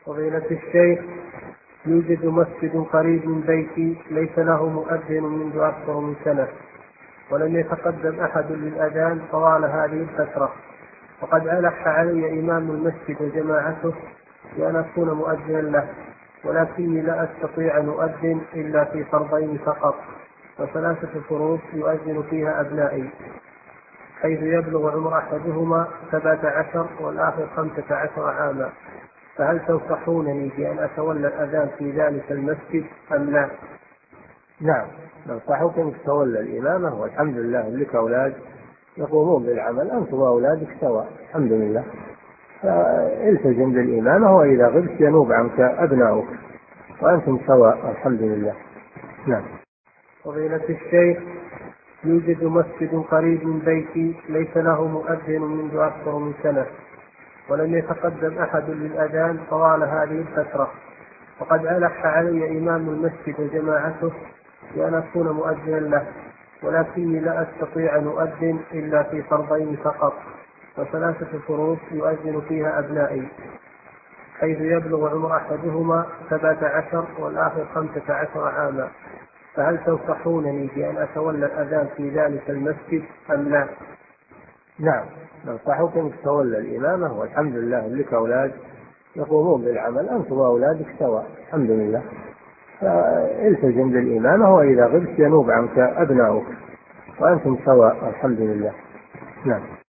فضيلة الشيخ، يوجد مسجد قريب من بيتي ليس له مؤذن منذ أكثر من سنة، ولم يتقدم أحد للأذان طوال هذه الفترة، وقد ألح علي إمام المسجد وجماعته بأن أكون مؤذنا له، ولكني لا أستطيع أن أؤذن إلا في فرضين فقط، وثلاثة فروض يؤذن فيها أبنائي، حيث يبلغ عمر أحدهما 17 والآخر 15 عاما، فهل تنصحونني بأن أتولى الأذان في ذلك المسجد أم لا؟ نعم، ننصحك أن تتولى الإمامة، والحمد لله لك أولاد يقومون بالعمل، أنت وأولادك سواء الحمد لله، فالتزم بالإمامة، وإذا غبت ينوب عنك أبناؤك وأنتم سواء الحمد لله. نعم. فضيلة الشيخ، يوجد مسجد قريب من بيتي ليس له مؤذن منذ أكثر من سنة، ولم يتقدم أحد للأذان طوال هذه الفترة، وقد ألح علي إمام المسجد وجماعته بأن أكون مؤذنا له، ولكني لا أستطيع أن أؤذن إلا في فرضين فقط، وثلاثة فروض يؤذن فيها أبنائي، حيث يبلغ عمر أحدهما 17 والآخر 15 عاما، فهل تنصحونني بأن أتولى الأذان في ذلك المسجد أم لا؟ نعم، ننصحك أن تتولى الإمامة، والحمد لله لك أولاد يقومون بالعمل، أنت وأولادك سواء الحمد لله، فالتزم بالإمامة، وإذا غبت ينوب عنك أبناؤك وأنتم سواء الحمد لله. نعم.